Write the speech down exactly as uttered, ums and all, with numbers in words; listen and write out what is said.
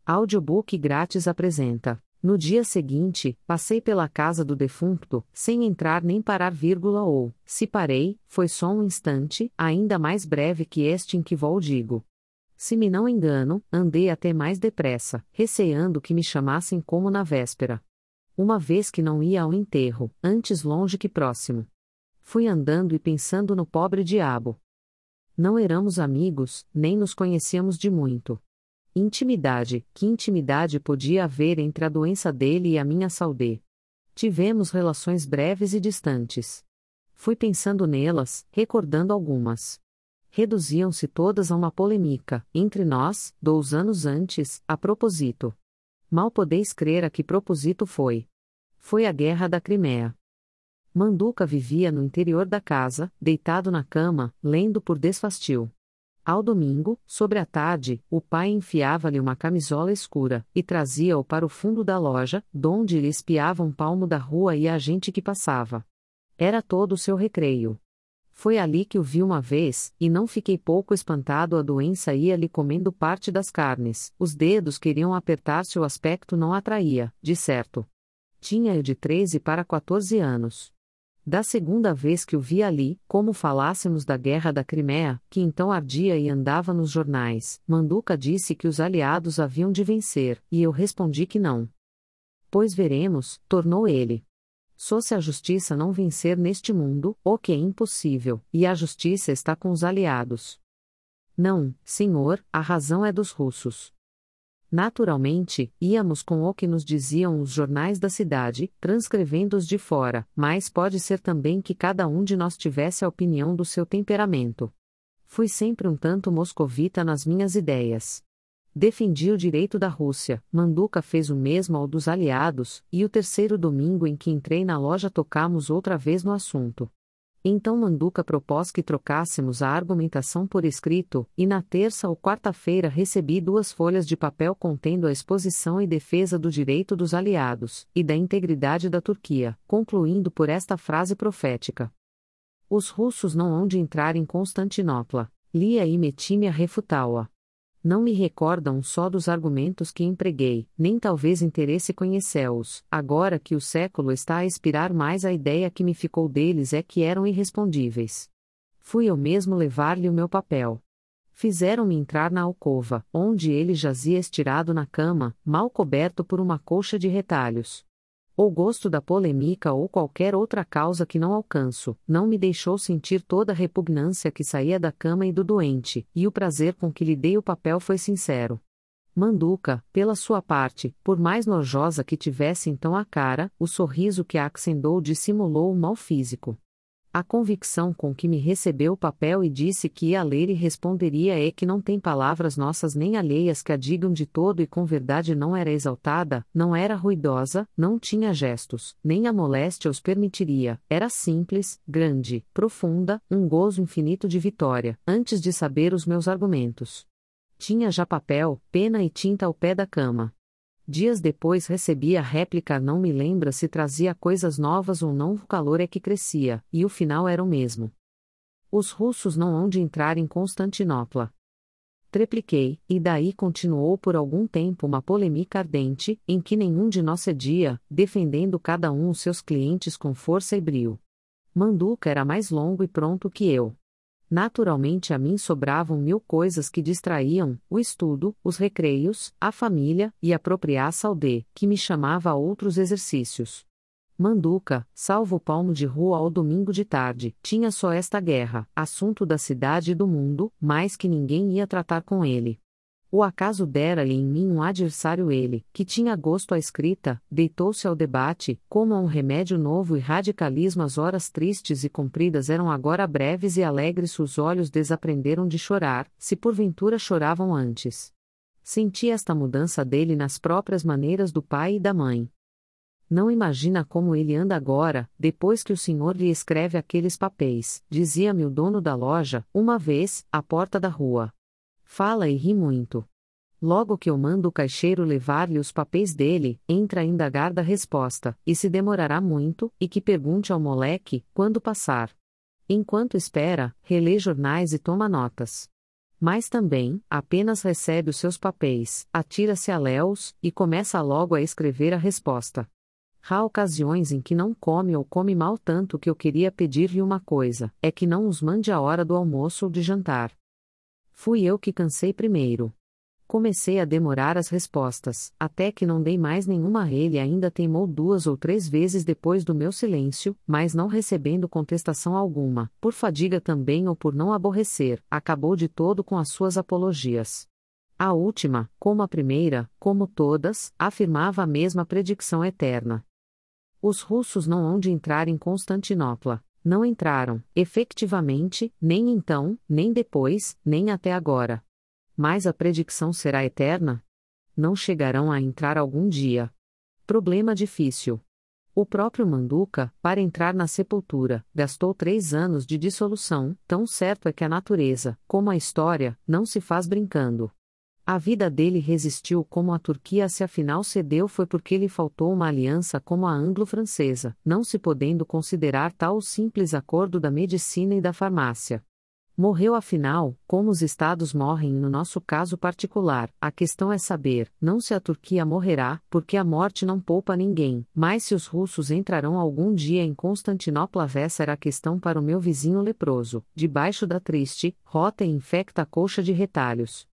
Audiobook grátis apresenta. No dia seguinte, passei pela casa do defunto, sem entrar nem parar vírgula ou, se parei, foi só um instante, ainda mais breve que este em que vou digo. Se me não engano, andei até mais depressa, receando que me chamassem como na véspera. Uma vez que não ia ao enterro, antes longe que próximo. Fui andando e pensando no pobre diabo. Não éramos amigos, nem nos conhecíamos de muito. Intimidade, que intimidade podia haver entre a doença dele e a minha saúde? Tivemos relações breves e distantes. Fui pensando nelas, recordando algumas. Reduziam-se todas a uma polêmica, entre nós, dois anos antes, a propósito. Mal podeis crer a que propósito foi. Foi a Guerra da Crimeia. Manduca vivia no interior da casa, deitado na cama, lendo por desfastio. Ao domingo, sobre a tarde, o pai enfiava-lhe uma camisola escura, e trazia-o para o fundo da loja, donde lhe espiava um palmo da rua e a gente que passava. Era todo o seu recreio. Foi ali que o vi uma vez, e não fiquei pouco espantado. A doença ia-lhe comendo parte das carnes, os dedos queriam apertar-se, o aspecto não atraía, de certo. Tinha eu de treze para quatorze anos. Da segunda vez que o vi ali, como falássemos da Guerra da Crimeia, que então ardia e andava nos jornais, Manduca disse que os aliados haviam de vencer, e eu respondi que não. Pois veremos, tornou ele. Só se a justiça não vencer neste mundo, o que é impossível, e a justiça está com os aliados. Não, senhor, a razão é dos russos. Naturalmente, íamos com o que nos diziam os jornais da cidade, transcrevendo-os de fora, mas pode ser também que cada um de nós tivesse a opinião do seu temperamento. Fui sempre um tanto moscovita nas minhas ideias. Defendi o direito da Rússia, Manduca fez o mesmo ao dos aliados, e o terceiro domingo em que entrei na loja tocamos outra vez no assunto. Então Manduca propôs que trocássemos a argumentação por escrito, e na terça ou quarta-feira recebi duas folhas de papel contendo a exposição e defesa do direito dos aliados, e da integridade da Turquia, concluindo por esta frase profética. Os russos não hão de entrar em Constantinopla. Lia e meti-me a refutá-la. Não me recordam só dos argumentos que empreguei, nem talvez interesse conhecê-los, agora que o século está a expirar, mais a ideia que me ficou deles é que eram irrespondíveis. Fui eu mesmo levar-lhe o meu papel. Fizeram-me entrar na alcova, onde ele jazia estirado na cama, mal coberto por uma colcha de retalhos. O gosto da polêmica ou qualquer outra causa que não alcanço, não me deixou sentir toda a repugnância que saía da cama e do doente, e o prazer com que lhe dei o papel foi sincero. Manduca, pela sua parte, por mais nojosa que tivesse então a cara, o sorriso que a acendou dissimulou o mal físico. A convicção com que me recebeu o papel e disse que ia ler e responderia é que não tem palavras nossas nem alheias que a digam de todo e com verdade. Não era exaltada, não era ruidosa, não tinha gestos, nem a moléstia os permitiria, era simples, grande, profunda, um gozo infinito de vitória, antes de saber os meus argumentos. Tinha já papel, pena e tinta ao pé da cama. Dias depois recebi a réplica. Não me lembra se trazia coisas novas ou não, o calor é que crescia, e o final era o mesmo. Os russos não hão de entrar em Constantinopla. Trepliquei, e daí continuou por algum tempo uma polêmica ardente, em que nenhum de nós cedia, defendendo cada um os seus clientes com força e brio. Manduca era mais longo e pronto que eu. Naturalmente a mim sobravam mil coisas que distraíam, o estudo, os recreios, a família, e a própria saúde, que me chamava a outros exercícios. Manduca, salvo o palmo de rua ao domingo de tarde, tinha só esta guerra, assunto da cidade e do mundo, mais que ninguém ia tratar com ele. O acaso dera-lhe em mim um adversário. Ele, que tinha gosto à escrita, deitou-se ao debate, como a um remédio novo, e radicalismo. As horas tristes e compridas eram agora breves e alegres. Os olhos desaprenderam de chorar, se porventura choravam antes. Senti esta mudança dele nas próprias maneiras do pai e da mãe. Não imagina como ele anda agora, depois que o senhor lhe escreve aqueles papéis, dizia-me o dono da loja, uma vez, à porta da rua. Fala e ri muito. Logo que eu mando o caixeiro levar-lhe os papéis dele, entra a indagar da resposta, e se demorará muito, e que pergunte ao moleque, quando passar. Enquanto espera, relê jornais e toma notas. Mas também, apenas recebe os seus papéis, atira-se a léus, e começa logo a escrever a resposta. Há ocasiões em que não come ou come mal tanto que eu queria pedir-lhe uma coisa, é que não os mande a hora do almoço ou de jantar. Fui eu que cansei primeiro. Comecei a demorar as respostas, até que não dei mais nenhuma a ele e ainda teimou duas ou três vezes depois do meu silêncio, mas não recebendo contestação alguma, por fadiga também ou por não aborrecer, acabou de todo com as suas apologias. A última, como a primeira, como todas, afirmava a mesma predicção eterna. Os russos não hão de entrar em Constantinopla. Não entraram, efectivamente, nem então, nem depois, nem até agora. Mas a predicção será eterna? Não chegarão a entrar algum dia. Problema difícil. O próprio Manduca, para entrar na sepultura, gastou três anos de dissolução, tão certo é que a natureza, como a história, não se faz brincando. A vida dele resistiu como a Turquia, se afinal cedeu foi porque lhe faltou uma aliança como a anglo-francesa, não se podendo considerar tal o simples acordo da medicina e da farmácia. Morreu afinal, como os estados morrem no nosso caso particular, a questão é saber, não se a Turquia morrerá, porque a morte não poupa ninguém, mas se os russos entrarão algum dia em Constantinopla. Essa era a questão para o meu vizinho leproso, debaixo da triste, rota e infecta coxa de retalhos.